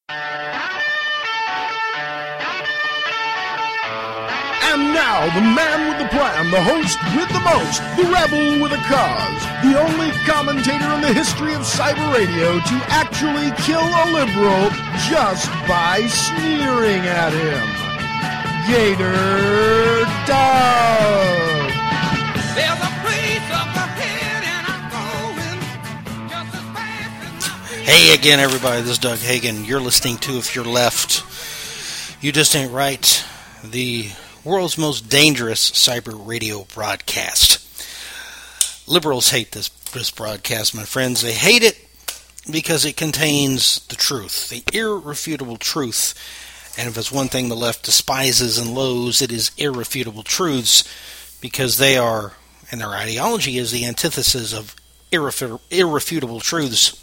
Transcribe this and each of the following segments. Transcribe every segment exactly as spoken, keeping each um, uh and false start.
And now, the man with the plan, the host with the most, the rebel with a cause, the only commentator in the history of cyber radio to actually kill a liberal just by sneering at him, Gator Doug. There's a place up ahead and I'm going just as fast as... Hey again, everybody, this is Doug Hagen. You're listening to If You're Left, You Just Ain't Right, the world's most dangerous cyber radio broadcast. Liberals hate this, this broadcast, my friends. They hate it because it contains the truth, the irrefutable truth. And if it's one thing the left despises and loathes, it is irrefutable truths, because they are, and their ideology is the antithesis of irrefu- irrefutable truths.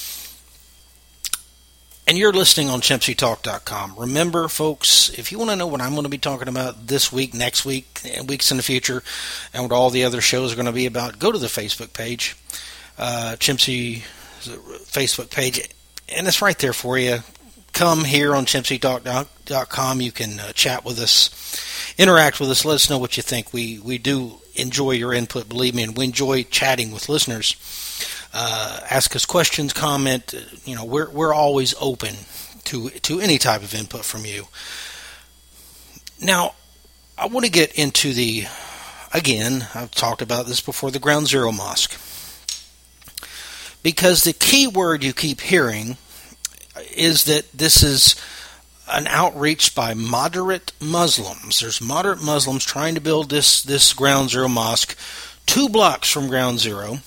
And you're listening on Chimsy Talk dot com. Remember, folks, if you want to know what I'm going to be talking about this week, next week, and weeks in the future, and what all the other shows are going to be about, go to the Facebook page, uh, Chimsy Facebook page, and it's right there for you. Come here on Chimsy Talk dot com. You can uh, chat with us, interact with us, let us know what you think. We, we do enjoy your input, believe me, and we enjoy chatting with listeners. Uh, ask us questions, comment. You know, we're we're always open to to any type of input from you. Now, I want to get into the, again, I've talked about this before, the Ground Zero Mosque, because the key word you keep hearing is that this is an outreach by moderate Muslims. There's moderate Muslims trying to build this this Ground Zero Mosque two blocks from Ground Zero.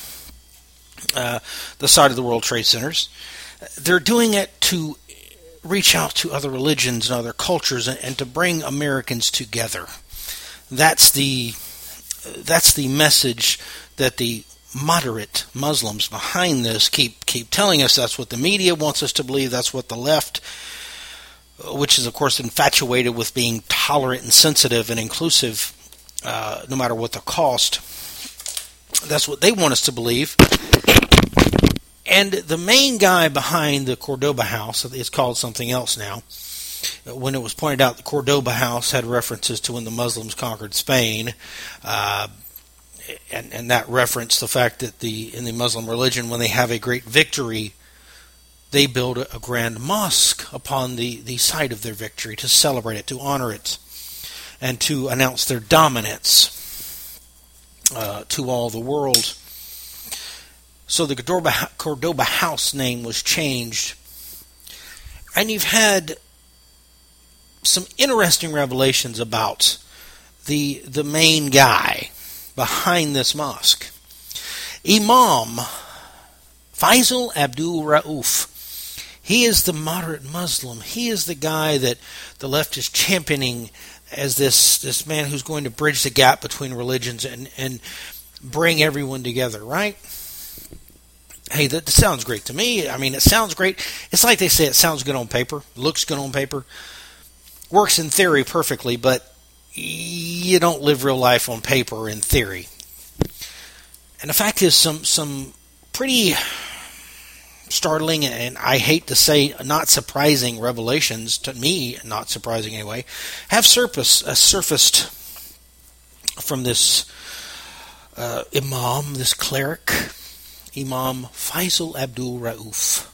Uh, the side of the World Trade Centers. They're doing it to reach out to other religions and other cultures and, and to bring Americans together. That's the that's the message that the moderate Muslims behind this keep keep telling us. That's what the media wants us to believe. That's what the left, which is of course infatuated with being tolerant and sensitive and inclusive, uh, no matter what the cost. That's what they want us to believe. And the main guy behind the Cordoba House, it's called something else now. When it was pointed out, the Cordoba House had references to when the Muslims conquered Spain, uh, and, and that referenced the fact that the in the Muslim religion, when they have a great victory, they build a, a grand mosque upon the, the site of their victory to celebrate it, to honor it, and to announce their dominance uh, to all the world. So the Cordoba, Cordoba House name was changed. And you've had some interesting revelations about the the main guy behind this mosque. Imam Faisal Abdul Rauf. He is the moderate Muslim. He is the guy that the left is championing as this, this man who's going to bridge the gap between religions and, and bring everyone together, right? Hey, that sounds great to me. I mean, it sounds great. It's like they say, it sounds good on paper, looks good on paper, works in theory perfectly, but you don't live real life on paper in theory. And the fact is, some some pretty startling, and I hate to say not surprising revelations, to me, not surprising anyway, have surface, uh, surfaced from this uh, imam, this cleric, Imam Faisal Abdul Rauf.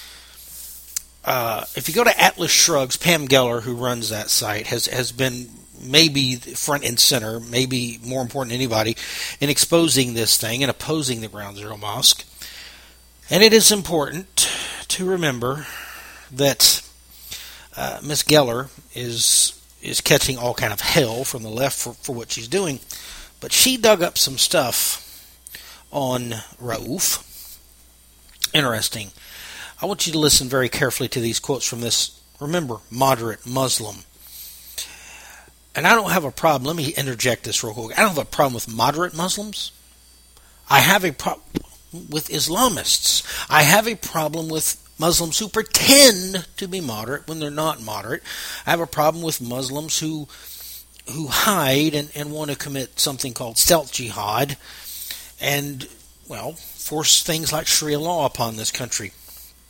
Uh, if you go to Atlas Shrugs, Pam Geller, who runs that site, has, has been maybe front and center, maybe more important than anybody, in exposing this thing and opposing the Ground Zero Mosque. And it is important to remember that uh, Miss Geller is is catching all kind of hell from the left for, for what she's doing. But she dug up some stuff on Rauf. Interesting. I want you to listen very carefully to these quotes from this, remember, moderate Muslim. And I don't have a problem, let me interject this real quick. I don't have a problem with moderate Muslims. I have a problem with Islamists. I have a problem with Muslims who pretend to be moderate when they're not moderate. I have a problem with Muslims who who hide and, and want to commit something called stealth jihad and, well, force things like Sharia law upon this country.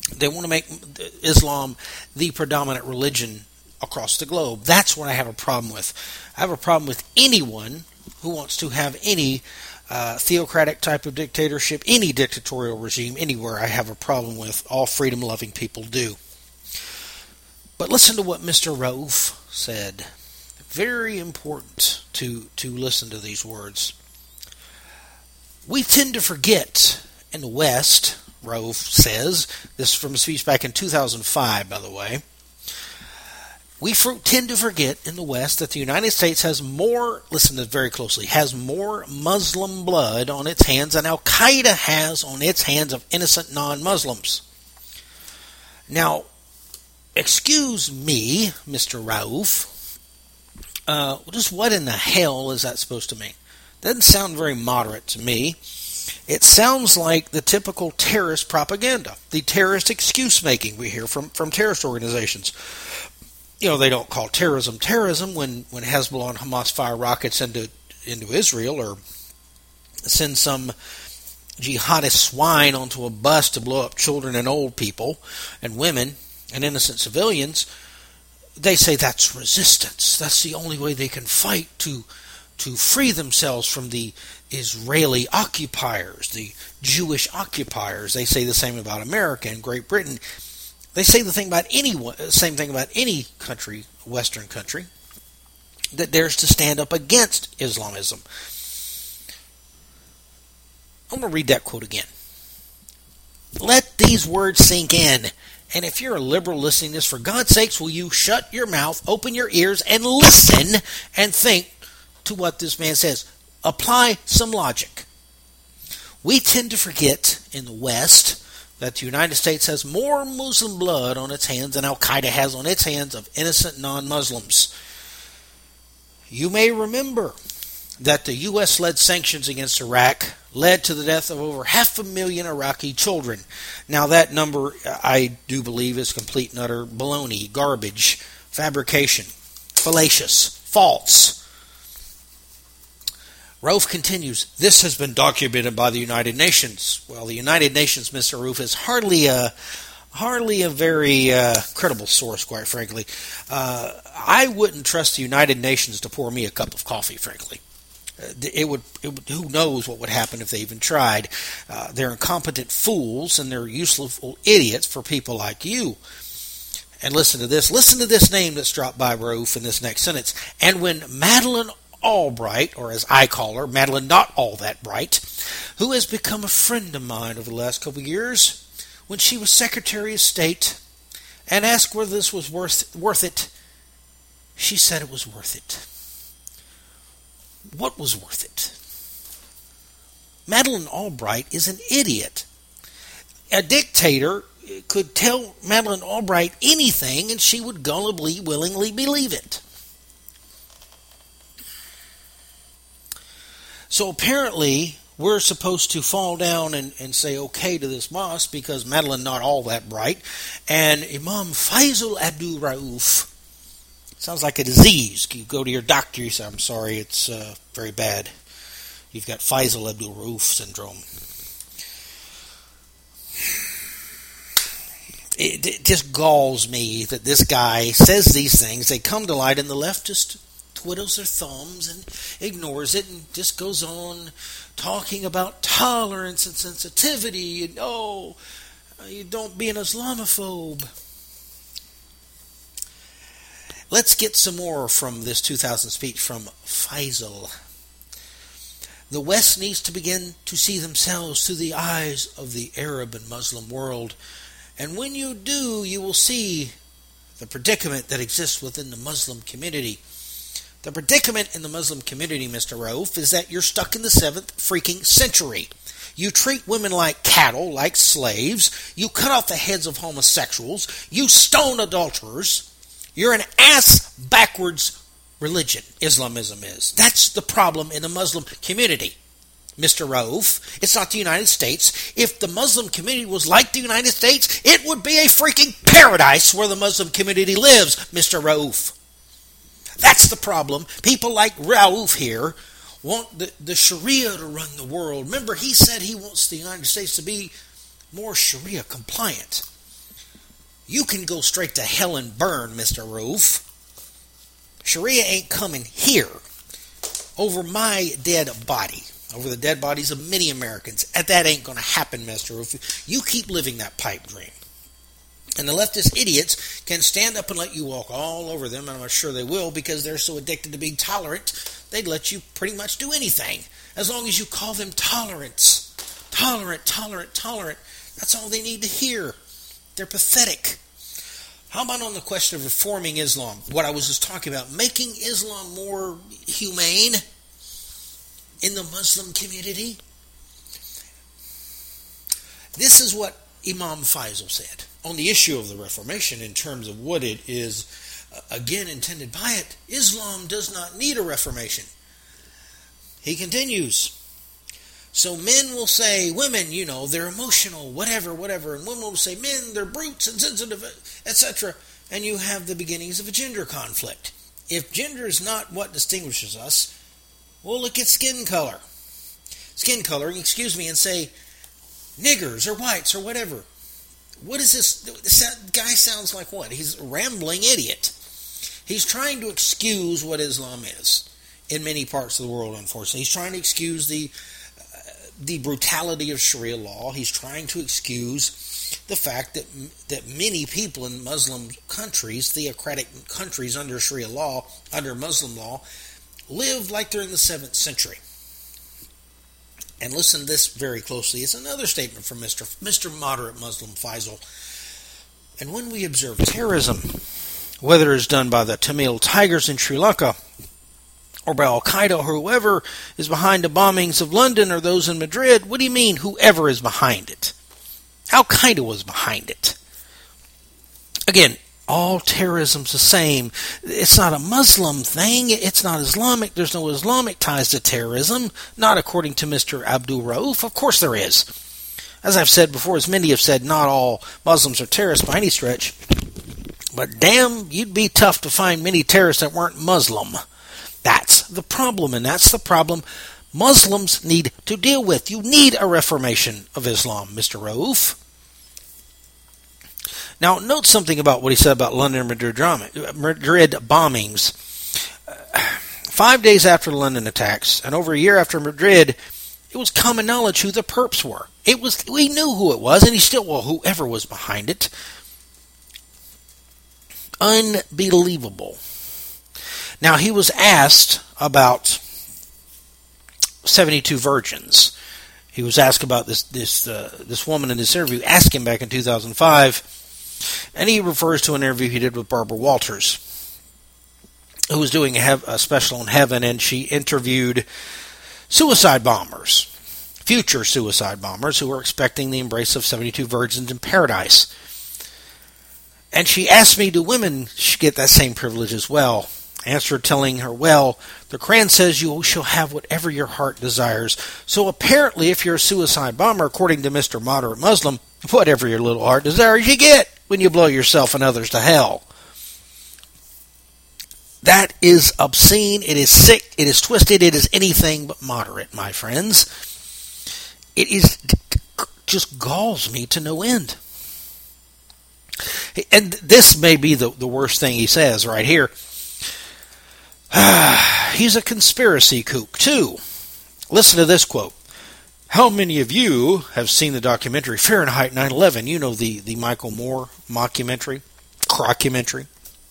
They want to make Islam the predominant religion across the globe. That's what I have a problem with. I have a problem with anyone who wants to have any uh, theocratic type of dictatorship, any dictatorial regime anywhere. I have a problem with. All freedom-loving people do. But listen to what Mister Rauf said. Very important to, to listen to these words. We tend to forget in the West, Rauf says, this from a speech back in two thousand five, by the way, we for, tend to forget in the West that the United States has more, listen to this very closely, has more Muslim blood on its hands than Al-Qaeda has on its hands of innocent non-Muslims. Now, excuse me, Mister Rauf, Uh, just what in the hell is that supposed to mean? Doesn't sound very moderate to me. It sounds like the typical terrorist propaganda, the terrorist excuse-making we hear from, from terrorist organizations. You know, they don't call terrorism terrorism when, when Hezbollah and Hamas fire rockets into, into Israel or send some jihadist swine onto a bus to blow up children and old people and women and innocent civilians. They say that's resistance. That's the only way they can fight to to free themselves from the Israeli occupiers, the Jewish occupiers. They say the same about America and Great Britain. They say the thing about any same thing about any country, Western country, that dares to stand up against Islamism. I'm going to read that quote again. Let these words sink in. And if you're a liberal listening to this, for God's sakes, will you shut your mouth, open your ears, and listen and think to what this man says. Apply some logic. We tend to forget in the West that the United States has more Muslim blood on its hands than Al-Qaeda has on its hands of innocent non-Muslims. You may remember that the U S-led sanctions against Iraq led to the death of over half a million Iraqi children. Now that number, I do believe, is complete and utter baloney, garbage, fabrication, fallacious, false. Rauf continues, this has been documented by the United Nations. Well, the United Nations, Mister Rauf, is hardly a, hardly a very uh, credible source, quite frankly. Uh, I wouldn't trust the United Nations to pour me a cup of coffee, frankly. It would, it would, who knows what would happen if they even tried. Uh, they're incompetent fools and they're useful idiots for people like you. And listen to this. Listen to this name that's dropped by Rauf in this next sentence. And when Madeleine Albright, or as I call her, Madeleine Not All That Bright, who has become a friend of mine over the last couple of years, when she was Secretary of State, and asked whether this was worth worth it, she said it was worth it. What was worth it? Madeleine Albright is an idiot. A dictator could tell Madeleine Albright anything and she would gullibly, willingly believe it. So apparently we're supposed to fall down and, and say okay to this mosque because Madeleine Not All That Bright and Imam Faisal Abdul Rauf, sounds like a disease. You go to your doctor, you say, I'm sorry, it's uh, very bad. You've got Faisal Abdul Rauf syndrome. It, it just galls me that this guy says these things. They come to light and the left just twiddles their thumbs and ignores it and just goes on talking about tolerance and sensitivity and, oh, you don't be an Islamophobe. Let's get some more from this two thousand speech from Faisal. The West needs to begin to see themselves through the eyes of the Arab and Muslim world. And when you do, you will see the predicament that exists within the Muslim community. The predicament in the Muslim community, Mister Rauf, is that you're stuck in the seventh freaking century. You treat women like cattle, like slaves. You cut off the heads of homosexuals. You stone adulterers. You're an ass-backwards religion, Islamism is. That's the problem in the Muslim community, Mister Rauf. It's not the United States. If the Muslim community was like the United States, it would be a freaking paradise where the Muslim community lives, Mister Rauf. That's the problem. People like Rauf here want the, the Sharia to run the world. Remember, he said he wants the United States to be more Sharia compliant. You can go straight to hell and burn, Mister Roof. Sharia ain't coming here over my dead body, over the dead bodies of many Americans. And that ain't going to happen, Mister Roof. You keep living that pipe dream. And the leftist idiots can stand up and let you walk all over them, and I'm sure they will, because they're so addicted to being tolerant, they'd let you pretty much do anything, as long as you call them tolerance. Tolerant, tolerant, tolerant. That's all they need to hear. They're pathetic. How about on the question of reforming Islam? What I was just talking about, making Islam more humane in the Muslim community? This is what Imam Faisal said on the issue of the Reformation in terms of what it is, uh, again, intended by it. Islam does not need a reformation. He continues, so men will say, women, you know, they're emotional, whatever, whatever, and women will say, men, they're brutes and sensitive, et cetera, and you have the beginnings of a gender conflict. If gender is not what distinguishes us, we'll look at skin color. Skin coloring, excuse me, and say, niggers or whites or whatever. What is this? This guy sounds like what? He's a rambling idiot. He's trying to excuse what Islam is in many parts of the world, unfortunately. He's trying to excuse the uh, the brutality of Sharia law. He's trying to excuse the fact that that many people in Muslim countries, theocratic countries under Sharia law, under Muslim law, live like they're in the seventh century. And listen to this very closely. It's another statement from Mister Mister Moderate Muslim Faisal. And when we observe terrorism, whether it's done by the Tamil Tigers in Sri Lanka, or by Al-Qaeda, or whoever is behind the bombings of London or those in Madrid, what do you mean, whoever is behind it? Al-Qaeda was behind it. Again, all terrorism's the same. It's not a Muslim thing. It's not Islamic. There's no Islamic ties to terrorism. Not according to Mister Abdul Rauf. Of course there is. As I've said before, as many have said, not all Muslims are terrorists by any stretch. But damn, you'd be tough to find many terrorists that weren't Muslim. That's the problem, and that's the problem Muslims need to deal with. You need a reformation of Islam, Mister Rauf. Now, note something about what he said about London and Madrid, drama, Madrid bombings. Five days after the London attacks, and over a year after Madrid, it was common knowledge who the perps were. It was we knew who it was, and he still, well, whoever was behind it. Unbelievable. Now, he was asked about seventy-two virgins. He was asked about this this uh, this woman in this interview, asked him back in two thousand five. And he refers to an interview he did with Barbara Walters, who was doing a, a special in heaven, and she interviewed suicide bombers, future suicide bombers, who were expecting the embrace of seventy-two virgins in paradise. And she asked me, do women get that same privilege as well? I answered telling her, well, the Quran says you shall have whatever your heart desires. So apparently, if you're a suicide bomber, according to Mister Moderate Muslim, whatever your little heart desires, you get when you blow yourself and others to hell. That is obscene, it is sick, it is twisted, it is anything but moderate, my friends. It is just galls me to no end. And this may be the, the worst thing he says right here. He's a conspiracy kook, too. Listen to this quote. How many of you have seen the documentary Fahrenheit nine eleven? You know, the, the Michael Moore mockumentary, crockumentary.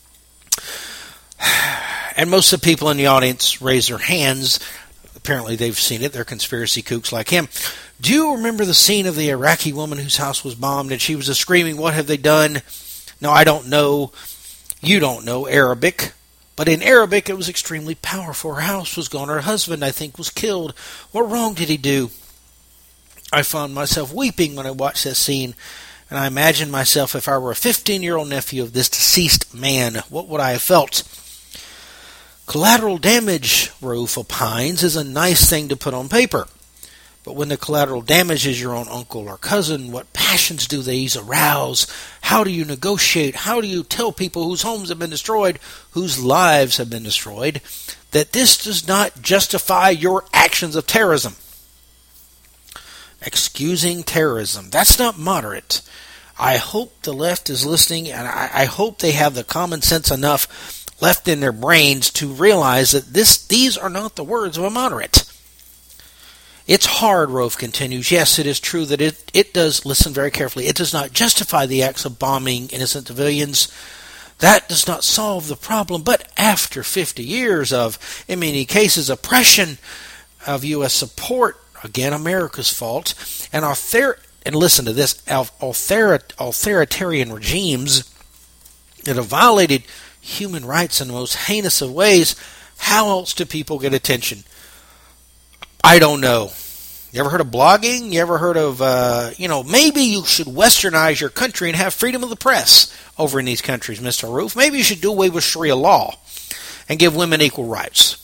And most of the people in the audience raise their hands. Apparently they've seen it. They're conspiracy kooks like him. Do you remember the scene of the Iraqi woman whose house was bombed and she was screaming, what have they done? No, I don't know. You don't know Arabic. But in Arabic, it was extremely powerful. Her house was gone. Her husband, I think, was killed. What wrong did he do? I found myself weeping when I watched that scene, and I imagined myself if I were a fifteen-year-old nephew of this deceased man, what would I have felt? Collateral damage, Rauf opines, is a nice thing to put on paper. But when the collateral damage is your own uncle or cousin, what passions do these arouse? How do you negotiate? How do you tell people whose homes have been destroyed, whose lives have been destroyed, that this does not justify your actions of terrorism? Excusing terrorism. That's not moderate. I hope the left is listening, and I, I hope they have the common sense enough left in their brains to realize that this these are not the words of a moderate. It's hard, Rove continues. Yes, it is true that it, it does, listen very carefully, it does not justify the acts of bombing innocent civilians. That does not solve the problem. But after fifty years of, in many cases, oppression of U S support, again, America's fault, and author and listen to this, author authoritarian regimes that have violated human rights in the most heinous of ways, how else do people get attention? I don't know. You ever heard of blogging? You ever heard of, uh, you know, maybe you should westernize your country and have freedom of the press over in these countries, Mister Roof. Maybe you should do away with Sharia law and give women equal rights.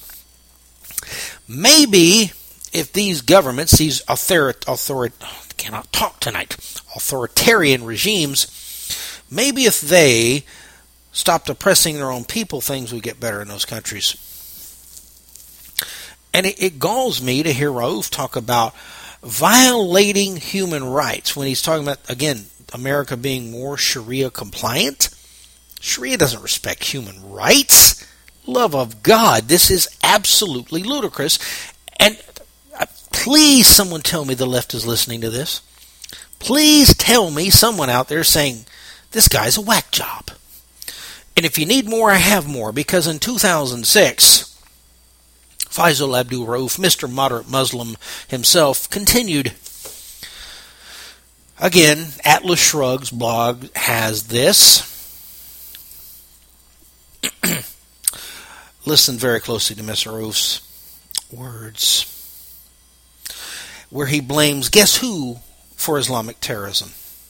Maybe if these governments, these author, author, cannot talk tonight, authoritarian regimes, maybe if they stopped oppressing their own people, things would get better in those countries. And it, it galls me to hear Rauf talk about violating human rights when he's talking about, again, America being more Sharia compliant. Sharia doesn't respect human rights. Love of God, this is absolutely ludicrous. And uh, please someone tell me the left is listening to this. Please tell me someone out there saying, this guy's a whack job. And if you need more, I have more, because in two thousand six... Faisal Abdul Rauf, Mister Moderate Muslim himself, continued. Again, Atlas Shrugg's blog has this. Listen very closely to Mister Rauf's words, where he blames, guess who, for Islamic terrorism?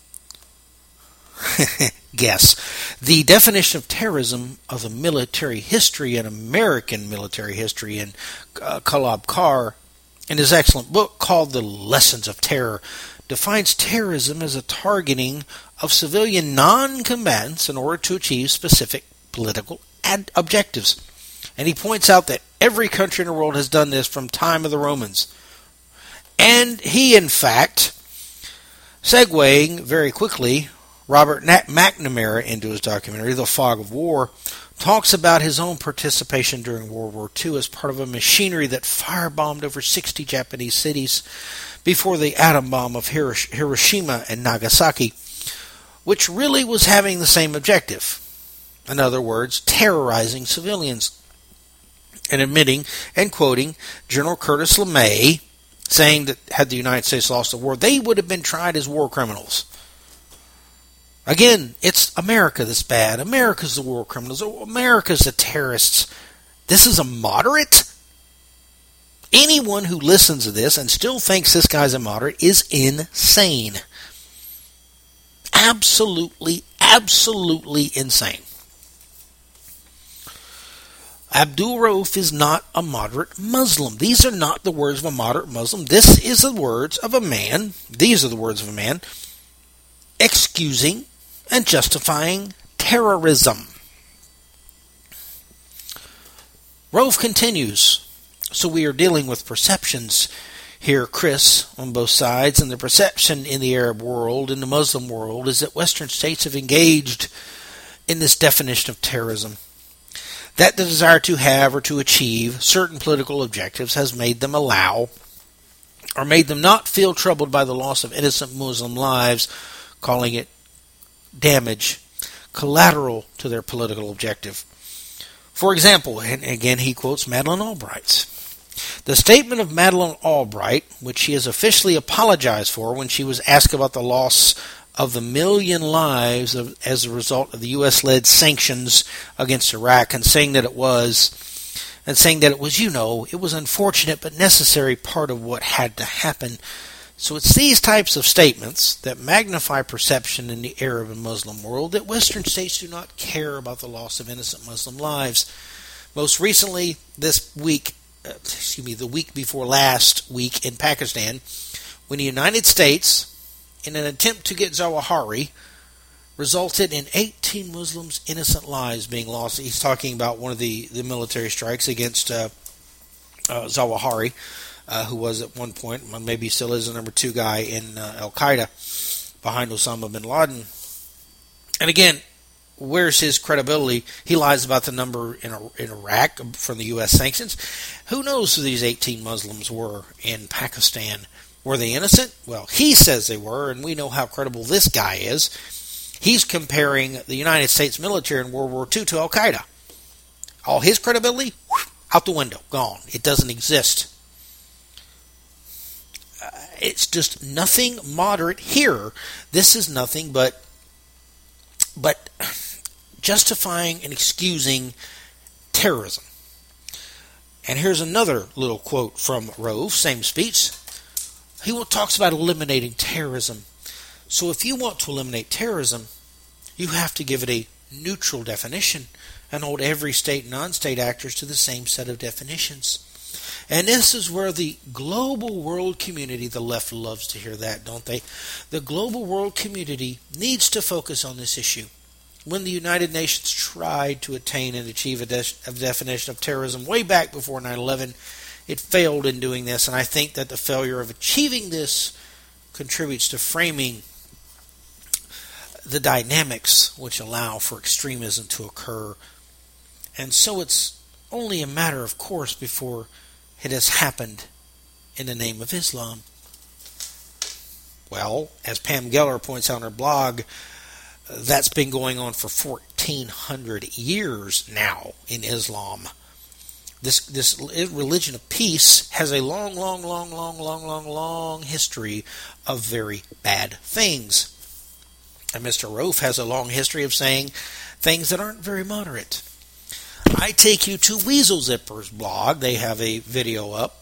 Guess. The definition of terrorism of the military history and American military history in uh, Kalab Carr, in his excellent book called The Lessons of Terror, defines terrorism as a targeting of civilian non-combatants in order to achieve specific political ad- objectives. And he points out that every country in the world has done this from time of the Romans. And he, in fact, segueing very quickly, Robert McNamara, into his documentary, The Fog of War, talks about his own participation during World War Two as part of a machinery that firebombed over sixty Japanese cities before the atom bomb of Hiroshima and Nagasaki, which really was having the same objective. In other words, terrorizing civilians. And admitting and quoting General Curtis LeMay, saying that had the United States lost the war, they would have been tried as war criminals. Again, it's America that's bad. America's the war criminals. America's the terrorists. This is a moderate? Anyone who listens to this and still thinks this guy's a moderate is insane. Absolutely, absolutely insane. Abdul Rauf is not a moderate Muslim. These are not the words of a moderate Muslim. This is the words of a man, these are the words of a man, excusing and justifying terrorism. Rauf continues, so we are dealing with perceptions here, Chris, on both sides, and the perception in the Arab world, in the Muslim world, is that Western states have engaged in this definition of terrorism. That the desire to have or to achieve certain political objectives has made them allow, or made them not feel troubled by the loss of innocent Muslim lives, calling it damage collateral to their political objective. For example, and again he quotes Madeleine Albright, the statement of Madeleine Albright, which she has officially apologized for when she was asked about the loss of the million lives of, as a result of the U S-led sanctions against Iraq, and saying that it was, and saying that it was, you know, it was unfortunate but necessary part of what had to happen. So it's these types of statements that magnify perception in the Arab and Muslim world that Western states do not care about the loss of innocent Muslim lives. Most recently, this week, uh, excuse me, the week before last week in Pakistan, when the United States, in an attempt to get Zawahiri, resulted in eighteen Muslims' innocent lives being lost. He's talking about one of the, the military strikes against uh, uh, Zawahiri. Uh, who was at one point, maybe still is the number two guy in uh, Al-Qaeda. behind Osama bin Laden. And again, where's his credibility? He lies about the number in in Iraq from the U S sanctions. Who knows who these eighteen Muslims were in Pakistan? Were they innocent? Well, he says they were, and we know how credible this guy is. He's comparing the United States military in World War Two to Al-Qaeda. All his credibility, out the window, gone. It doesn't exist. Uh, it's just nothing moderate here. This is nothing but, but justifying and excusing terrorism. And here's another little quote from Rove, same speech. He talks about eliminating terrorism. So if you want to eliminate terrorism, you have to give it a neutral definition and hold every state and non-state actors to the same set of definitions. And this is where the global world community, the left loves to hear that, don't they? The global world community needs to focus on this issue. When the United Nations tried to attain and achieve a, de- a definition of terrorism way back before nine eleven, it failed in doing this, and I think that the failure of achieving this contributes to framing the dynamics which allow for extremism to occur. And so it's only a matter of course before it has happened in the name of Islam. Well, as Pam Geller points out on her blog, that's been going on for fourteen hundred years now in Islam. This this religion of peace has a long, long, long, long, long, long, long history of very bad things. And Mister Rove has a long history of saying things that aren't very moderate. I take you to Weasel Zipper's blog. They have a video up.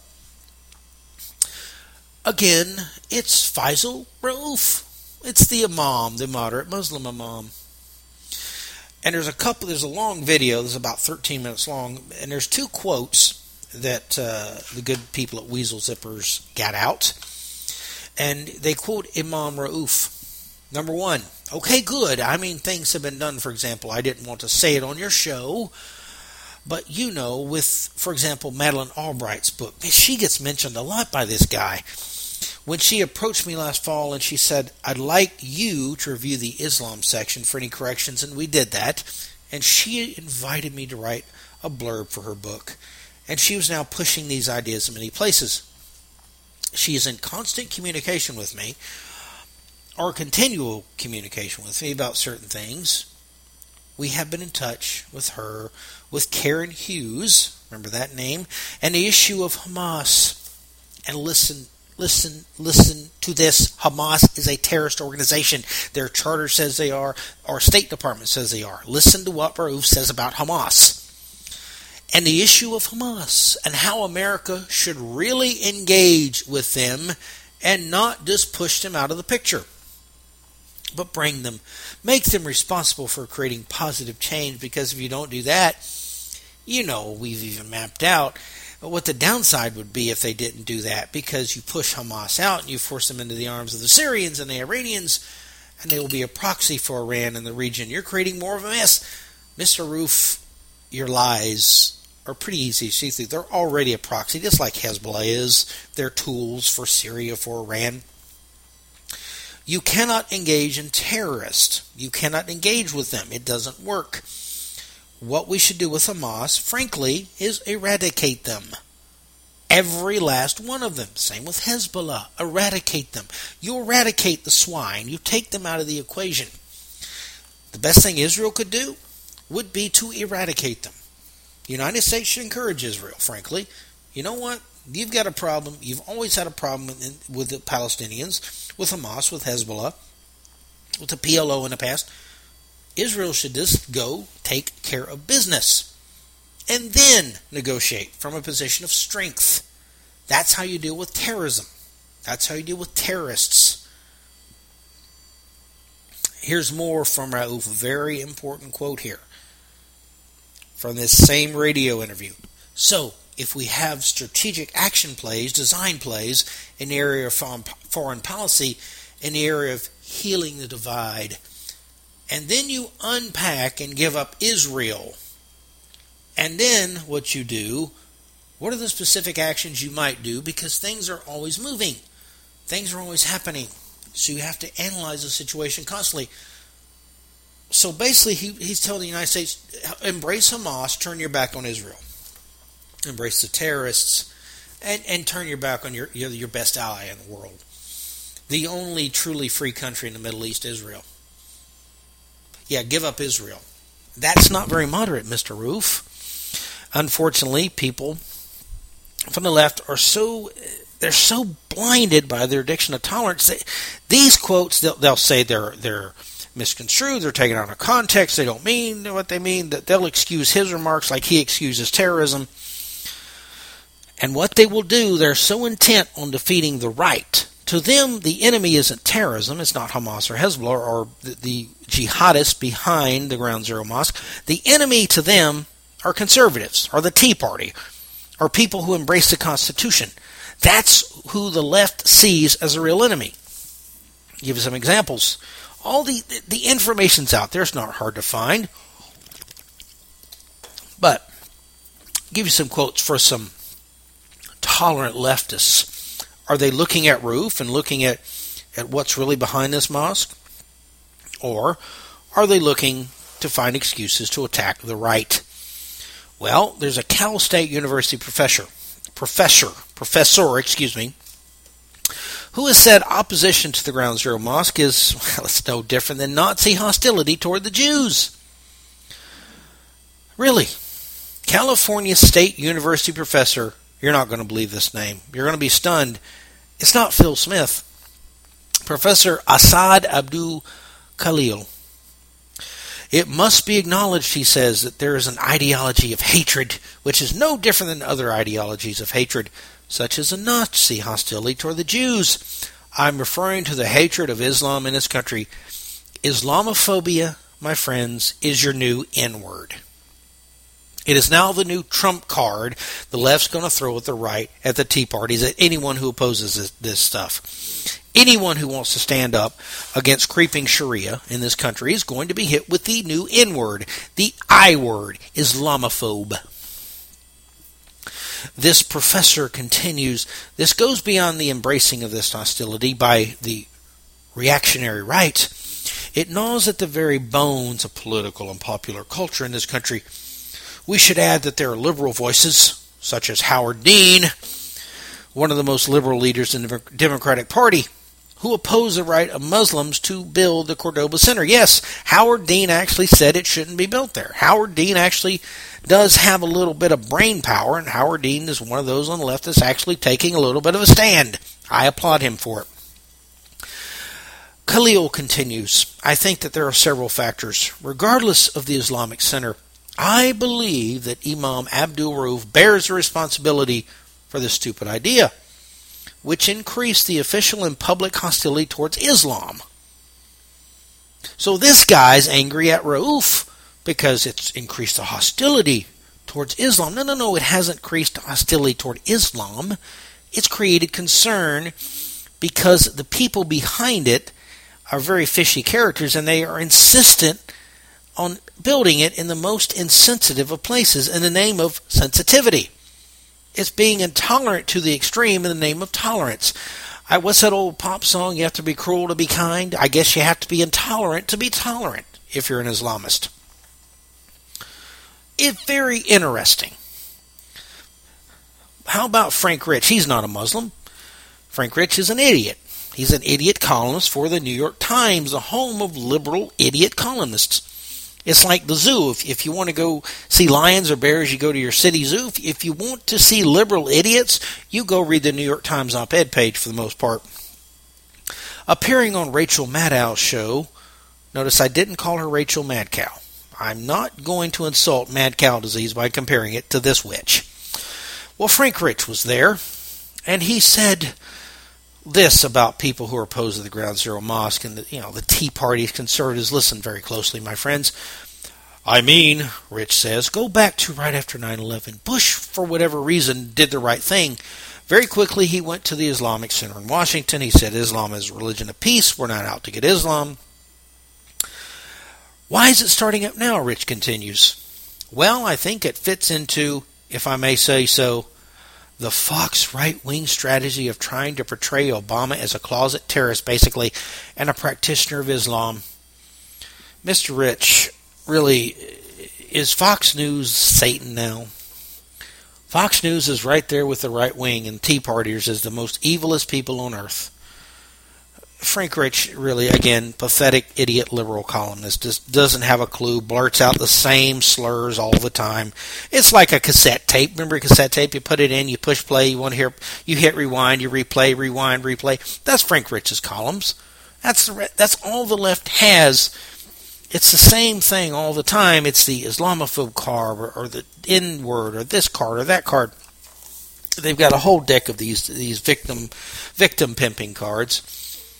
Again, it's Faisal Rauf. It's the Imam, the moderate Muslim Imam. And there's a couple, there's a long video, there's about thirteen minutes long, and there's two quotes that uh, the good people at Weasel Zippers got out. And they quote Imam Rauf. Number one, okay, good. I mean, things have been done, for example. I didn't want to say it on your show, but you know, with, for example, Madeleine Albright's book, she gets mentioned a lot by this guy. When she approached me last fall and she said, I'd like you to review the Islam section for any corrections, and we did that. And she invited me to write a blurb for her book. And she was now pushing these ideas in many places. She is in constant communication with me, or continual communication with me about certain things. We have been in touch with her, with Karen Hughes, remember that name, and the issue of Hamas. And listen, listen, listen to this. Hamas is a terrorist organization. Their charter says they are. Our State Department says they are. Listen to what Rauf says about Hamas. And the issue of Hamas and how America should really engage with them and not just push them out of the picture, but bring them, make them responsible for creating positive change, because if you don't do that, you know, we've even mapped out what the downside would be if they didn't do that, because you push Hamas out and you force them into the arms of the Syrians and the Iranians, and they will be a proxy for Iran in the region. You're creating more of a mess. Mister Rauf, your lies are pretty easy to see through. They're already a proxy, just like Hezbollah is. They're tools for Syria, for Iran. You cannot engage in terrorists. You cannot engage with them. It doesn't work. What we should do with Hamas, frankly, is eradicate them. Every last one of them. Same with Hezbollah. Eradicate them. You eradicate the swine. You take them out of the equation. The best thing Israel could do would be to eradicate them. The United States should encourage Israel, frankly. You know what? You've got a problem. You've always had a problem with, with the Palestinians, with Hamas, with Hezbollah, with the P L O in the past. Israel should just go take care of business and then negotiate from a position of strength. That's how you deal with terrorism. That's how you deal with terrorists. Here's more from Rauf, a very important quote here from this same radio interview. So, if we have strategic action plays, design plays in the area of foreign policy, in the area of healing the divide, and then you unpack and give up Israel, and then what you do, what are the specific actions you might do, because things are always moving. Things are always happening. So you have to analyze the situation constantly. So basically, he, he's telling the United States, embrace Hamas, turn your back on Israel. Embrace the terrorists, and, and turn your back on your, your your best ally in the world. The only truly free country in the Middle East, Israel. Yeah, give up Israel. That's not very moderate, Mister Roof. Unfortunately, people from the left are so... They're so blinded by their addiction to tolerance. They, these quotes, they'll, they'll say they're they're misconstrued, they're taken out of context, they don't mean what they mean. That they'll excuse his remarks like he excuses terrorism. And what they will do, they're so intent on defeating the right. To them, the enemy isn't terrorism. It's not Hamas or Hezbollah or the, the jihadists behind the Ground Zero Mosque. The enemy to them are conservatives, or the Tea Party, or people who embrace the Constitution. That's who the left sees as a real enemy. I'll give you some examples. All the, the information's out there. It's not hard to find. But I'll give you some quotes for some tolerant leftists. Are they looking at Roof and looking at, at what's really behind this mosque? Or are they looking to find excuses to attack the right? Well, there's a Cal State University professor Professor, professor, excuse me, who has said opposition to the Ground Zero Mosque is, well, it's no different than Nazi hostility toward the Jews. Really? California State University professor, you're not going to believe this name. You're going to be stunned. It's not Phil Smith. Professor Asad Abdul Khalil. It must be acknowledged, he says, that there is an ideology of hatred, which is no different than other ideologies of hatred, such as a Nazi hostility toward the Jews. I'm referring to the hatred of Islam in this country. Islamophobia, my friends, is your new N-word. It is now the new trump card the left's going to throw at the right, at the Tea Parties, at anyone who opposes this, this stuff. Anyone who wants to stand up against creeping Sharia in this country is going to be hit with the new N-word, the I-word, Islamophobe. This professor continues, this goes beyond the embracing of this hostility by the reactionary right. It gnaws at the very bones of political and popular culture in this country. We should add that there are liberal voices, such as Howard Dean, one of the most liberal leaders in the Democratic Party, who oppose the right of Muslims to build the Cordoba Center. Yes, Howard Dean actually said it shouldn't be built there. Howard Dean actually does have a little bit of brain power, and Howard Dean is one of those on the left that's actually taking a little bit of a stand. I applaud him for it. Khalil continues, I think that there are several factors. Regardless of the Islamic Center, I believe that Imam Abdul Rauf bears the responsibility for this stupid idea, which increased the official and public hostility towards Islam. So this guy's angry at Rauf because it's increased the hostility towards Islam. No, no, no, it hasn't increased hostility toward Islam. It's created concern because the people behind it are very fishy characters, and they are insistent on building it in the most insensitive of places in the name of sensitivity. It's being intolerant to the extreme in the name of tolerance. I, what's that old pop song? You have to be cruel to be kind. I guess you have to be intolerant to be tolerant if you're an Islamist. It's very interesting. How about Frank Rich? He's not a Muslim. Frank Rich is an idiot. He's an idiot columnist for the New York Times, the home of liberal idiot columnists. It's like the zoo. If, if you want to go see lions or bears, you go to your city zoo. If, if you want to see liberal idiots, you go read the New York Times op-ed page for the most part. Appearing on Rachel Maddow's show, notice I didn't call her Rachel Mad Cow. I'm not going to insult mad cow disease by comparing it to this witch. Well, Frank Rich was there, and he said this about people who are opposed to the Ground Zero Mosque and the, you know, the Tea Party conservatives. Listen very closely, my friends. I mean, Rich says, go back to right after nine eleven. Bush, for whatever reason, did the right thing. Very quickly, he went to the Islamic Center in Washington. He said, Islam is a religion of peace. We're not out to get Islam. Why is it starting up now? Rich continues. Well, I think it fits into, if I may say so, the Fox right-wing strategy of trying to portray Obama as a closet terrorist, basically, and a practitioner of Islam. Mister Rich, really, is Fox News Satan now? Fox News is right there with the right wing and Tea Partiers as the most evilest people on earth. Frank Rich, really, again, pathetic, idiot, liberal columnist, just doesn't have a clue, blurts out the same slurs all the time. It's like a cassette tape. Remember a cassette tape? You put it in, you push play, you want to hear, you hit rewind, you replay, rewind, replay. That's Frank Rich's columns. That's the, that's all the left has. It's the same thing all the time. It's the Islamophobe card or, or the N-word or this card or that card. They've got a whole deck of these these victim victim pimping cards.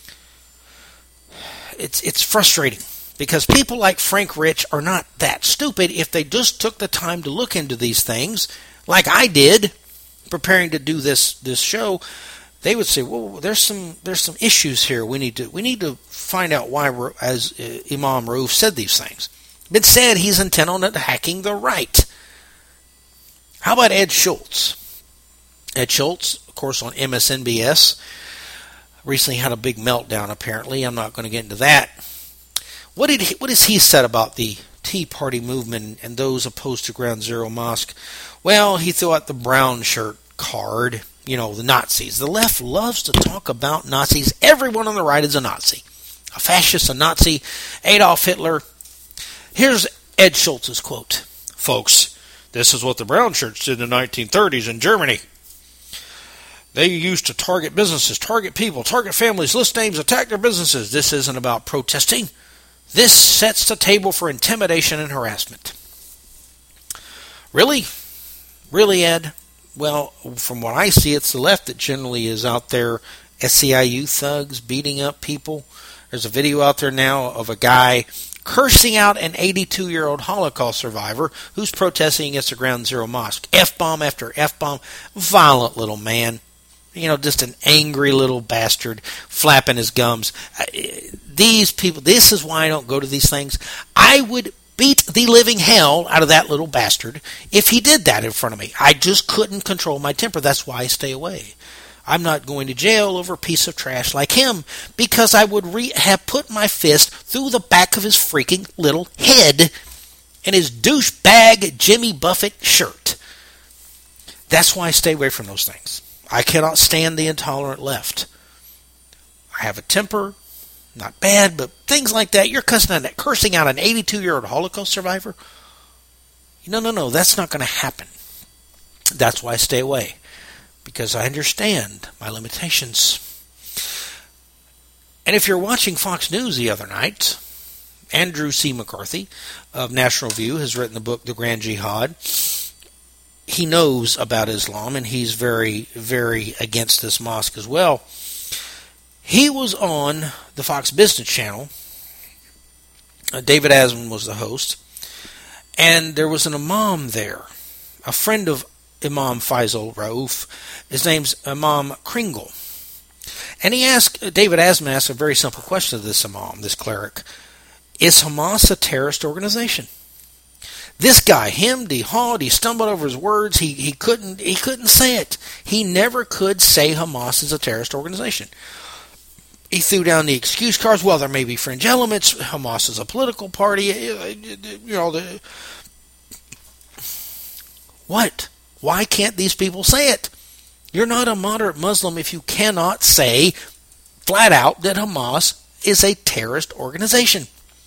It's it's frustrating because people like Frank Rich are not that stupid. If they just took the time to look into these things, like I did, preparing to do this this show, they would say, "Well, there's some there's some issues here. We need to we need to find out why." As Imam Rauf said these things, it said he's intent on attacking the right. How about Ed Schultz? Ed Schultz, of course, on M S N B S. Recently had a big meltdown, apparently. I'm not going to get into that. What did he, what has he said about the Tea Party movement and those opposed to Ground Zero Mosque? Well, he threw out the brown shirt card, you know, the Nazis. The left loves to talk about Nazis. Everyone on the right is a Nazi. A fascist, a Nazi, Adolf Hitler. Here's Ed Schultz's quote. Folks, this is what the brown shirts did in the nineteen thirties in Germany. They used to target businesses, target people, target families, list names, attack their businesses. This isn't about protesting. This sets the table for intimidation and harassment. Really? Really, Ed? Well, from what I see, it's the left that generally is out there, S C I U thugs beating up people. There's a video out there now of a guy cursing out an eighty-two-year-old Holocaust survivor who's protesting against the Ground Zero Mosque. F-bomb after F-bomb. Violent little man. You know, just an angry little bastard flapping his gums. These people, this is why I don't go to these things. I would beat the living hell out of that little bastard if he did that in front of me. I just couldn't control my temper. That's why I stay away. I'm not going to jail over a piece of trash like him because I would re- have put my fist through the back of his freaking little head and his douchebag Jimmy Buffett shirt. That's why I stay away from those things. I cannot stand the intolerant left. I have a temper, not bad, but things like that. You're cussing out, cursing out an eighty-two-year-old Holocaust survivor? No, no, no, that's not going to happen. That's why I stay away, because I understand my limitations. And if you're watching Fox News the other night, Andrew C. McCarthy of National Review has written the book The Grand Jihad. He knows about Islam, and he's very, very against this mosque as well. He was on the Fox Business Channel. Uh, David Asman was the host. And there was an imam there, a friend of Imam Faisal Rauf. His name's Imam Kringle. And he asked, David Asman asked a very simple question to this imam, this cleric. Is Hamas a terrorist organization? This guy, hemmed, he hawed, he stumbled over his words. He he couldn't he couldn't say it. He never could say Hamas is a terrorist organization. He threw down the excuse cards. Well, there may be fringe elements. Hamas is a political party. You know the what? Why can't these people say it? You're not a moderate Muslim if you cannot say flat out that Hamas is a terrorist organization.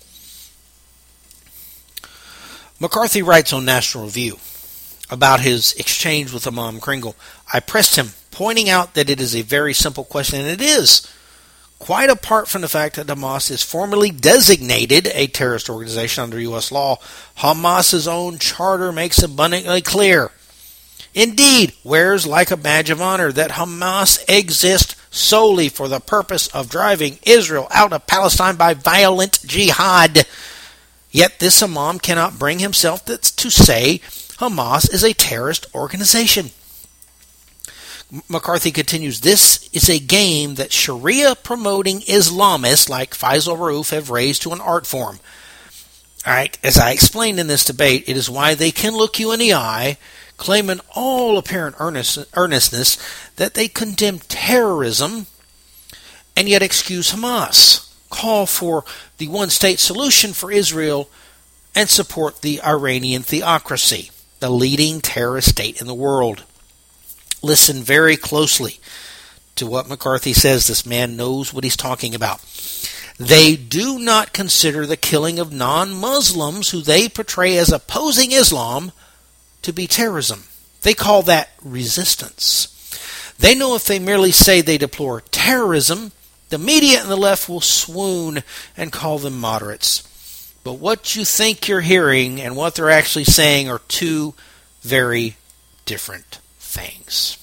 McCarthy writes on National Review about his exchange with Imam Kringle. I pressed him, pointing out that it is a very simple question, and it is. Quite apart from the fact that Hamas is formally designated a terrorist organization under U S law, Hamas's own charter makes abundantly clear. Indeed, wears like a badge of honor that Hamas exists solely for the purpose of driving Israel out of Palestine by violent jihad. Yet this imam cannot bring himself to say Hamas is a terrorist organization. McCarthy continues, this is a game that Sharia-promoting Islamists like Faisal Rauf have raised to an art form. All right, as I explained in this debate, it is why they can look you in the eye, claim in all apparent earnest, earnestness that they condemn terrorism and yet excuse Hamas, call for the one-state solution for Israel, and support the Iranian theocracy, the leading terrorist state in the world. Listen very closely to what McCarthy says. This man knows what he's talking about. They do not consider the killing of non-Muslims who they portray as opposing Islam to be terrorism. They call that resistance. They know if they merely say they deplore terrorism, the media and the left will swoon and call them moderates. But what you think you're hearing and what they're actually saying are two very different things.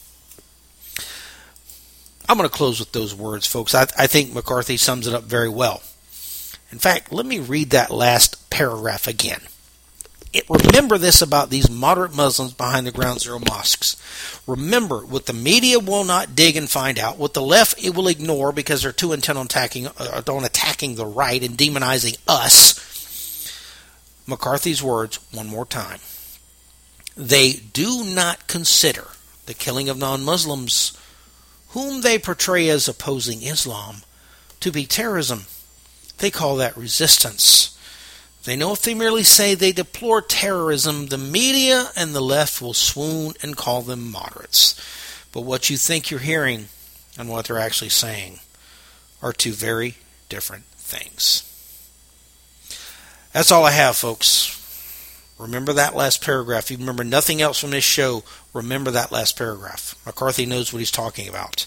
I'm going to close with those words, folks. I, I think McCarthy sums it up very well. In fact, let me read that last paragraph again. It, remember this about these moderate Muslims behind the Ground Zero mosques. Remember, what the media will not dig and find out, what the left it will ignore because they're too intent on attacking, uh, on attacking the right and demonizing us. McCarthy's words one more time. They do not consider the killing of non-Muslims whom they portray as opposing Islam to be terrorism. They call that resistance. They know if they merely say they deplore terrorism, the media and the left will swoon and call them moderates. But what you think you're hearing and what they're actually saying are two very different things. That's all I have, folks. Remember that last paragraph. If you remember nothing else from this show, remember that last paragraph. McCarthy knows what he's talking about.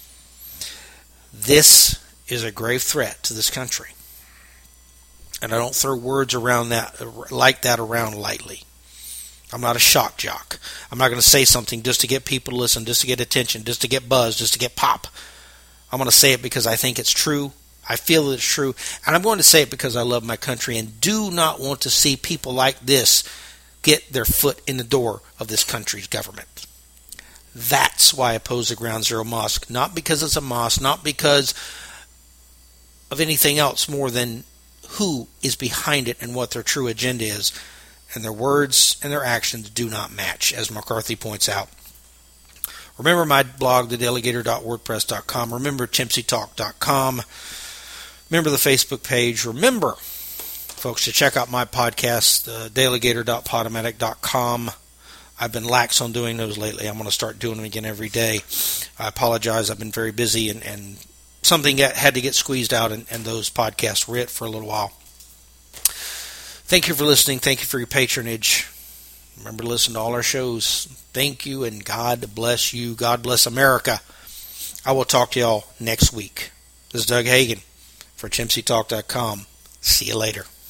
This is a grave threat to this country. And I don't throw words around that like that around lightly. I'm not a shock jock. I'm not going to say something just to get people to listen, just to get attention, just to get buzz, just to get pop. I'm going to say it because I think it's true. I feel that it's true. And I'm going to say it because I love my country and do not want to see people like this get their foot in the door of this country's government. That's why I oppose the Ground Zero Mosque. Not because it's a mosque, not because of anything else more than who is behind it and what their true agenda is. And their words and their actions do not match, as McCarthy points out. Remember my blog, the daily gator dot wordpress dot com. Remember chimsy talk dot com. Remember the Facebook page. Remember, folks, to check out my podcast, the daily gator dot podomatic dot com. I've been lax on doing those lately. I'm going to start doing them again every day. I apologize. I've been very busy, and, and something got, had to get squeezed out, and, and those podcasts were it for a little while. Thank you for listening. Thank you for your patronage. Remember to listen to all our shows. Thank you, and God bless you. God bless America. I will talk to y'all next week. This is Doug Hagen for chimsy talk dot com. See you later.